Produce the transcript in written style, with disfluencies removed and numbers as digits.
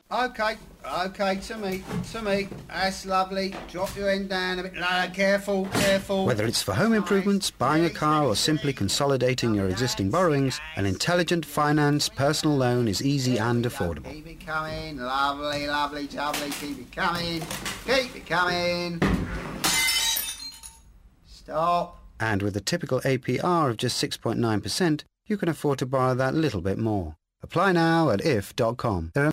Okay, okay, to me. That's lovely. Drop your end down a bit lower. Careful. Whether it's for home improvements, buying a car, or simply consolidating your existing borrowings, an Intelligent Finance personal loan is easy and affordable. Keep it coming. Lovely, jubbly. Keep it coming. Stop. And with a typical APR of just 6.9%, you can afford to borrow that little bit more. Apply now at if.com.